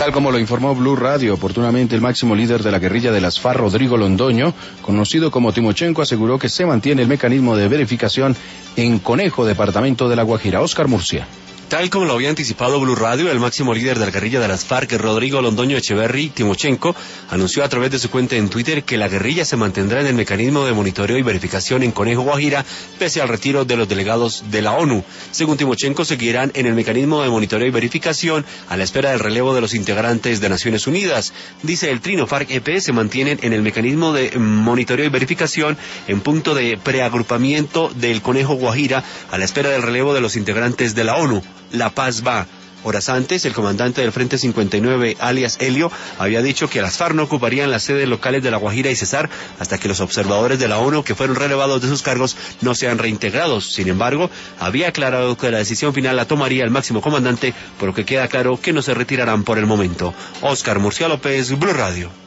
Tal como lo informó Blue Radio, oportunamente el máximo líder de la guerrilla de las FARC, Rodrigo Londoño, conocido como Timochenko, aseguró que se mantiene el mecanismo de verificación en Conejo, departamento de La Guajira. Oscar Murcia. Tal como lo había anticipado Blue Radio, el máximo líder de la guerrilla de las FARC, Rodrigo Londoño Echeverry Timochenko, anunció a través de su cuenta en Twitter que la guerrilla se mantendrá en el mecanismo de monitoreo y verificación en Conejo, Guajira, pese al retiro de los delegados de la ONU. Según Timochenko, seguirán en el mecanismo de monitoreo y verificación a la espera del relevo de los integrantes de Naciones Unidas. Dice el trino, FARC-EP se mantienen en el mecanismo de monitoreo y verificación en punto de preagrupamiento del Conejo, Guajira, a la espera del relevo de los integrantes de la ONU. La paz va. Horas antes, el comandante del Frente 59, alias Helio, había dicho que las FARC no ocuparían las sedes locales de La Guajira y Cesar hasta que los observadores de la ONU que fueron relevados de sus cargos no sean reintegrados. Sin embargo, había aclarado que la decisión final la tomaría el máximo comandante, por lo que queda claro que no se retirarán por el momento. Oscar Murcia López, Blue Radio.